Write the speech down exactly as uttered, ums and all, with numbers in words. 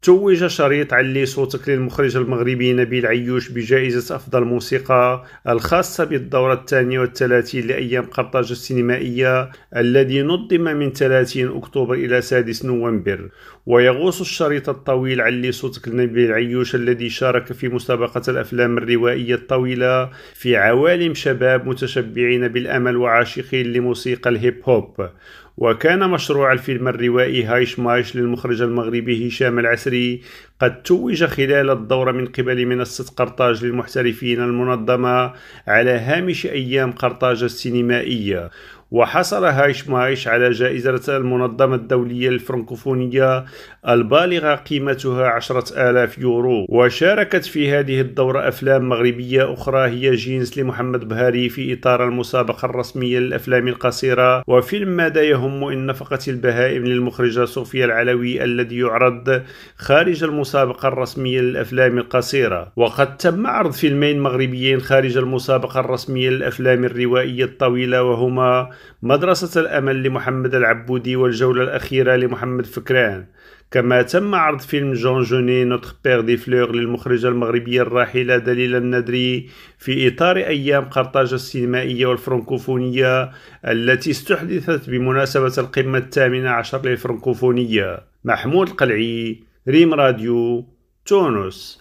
توج شريط علي صوتك للمخرج المغربي نبيل عيوش بجائزة أفضل موسيقى الخاصة بالدورة الثانية والثلاثين لأيام قرطاج السينمائية الذي نظم من ثلاثين أكتوبر إلى سادس نوفمبر. ويغوص الشريط الطويل علي صوتك لنبيل عيوش الذي شارك في مسابقة الأفلام الروائية الطويلة في عوالم شباب متشبعين بالأمل وعاشقين لموسيقى الهيب هوب. وكان مشروع الفيلم الروائي هايش مايش للمخرج المغربي هشام العسري قد توج خلال الدورة من قبل منصة قرطاج للمحترفين المنظمة على هامش أيام قرطاج السينمائية. وحصل هايش مايش على جائزة المنظمة الدولية الفرنكوفونية البالغة قيمتها عشرة آلاف يورو. وشاركت في هذه الدورة أفلام مغربية أخرى هي جينز لمحمد بهاري في إطار المسابقة الرسمية للأفلام القصيرة، وفيلم ماذا يهم إن نفقت البهائم للمخرجة صوفيا العلوي الذي يعرض خارج المسابقة الرسمية للأفلام القصيرة. وقد تم عرض فيلمين مغربيين خارج المسابقة الرسمية للأفلام الروائية الطويلة، وهما مدرسة الأمل لمحمد العبودي والجولة الأخيرة لمحمد فكران. كما تم عرض فيلم جون جوني نوتر بير دي فلور للمخرجة المغربية الراحلة دليل الندري في إطار أيام قرطاج السينمائية والفرنكوفونية التي استحدثت بمناسبة القمة الثامنة عشر للفرنكوفونية. محمود القلعي، ريم راديو، تونس.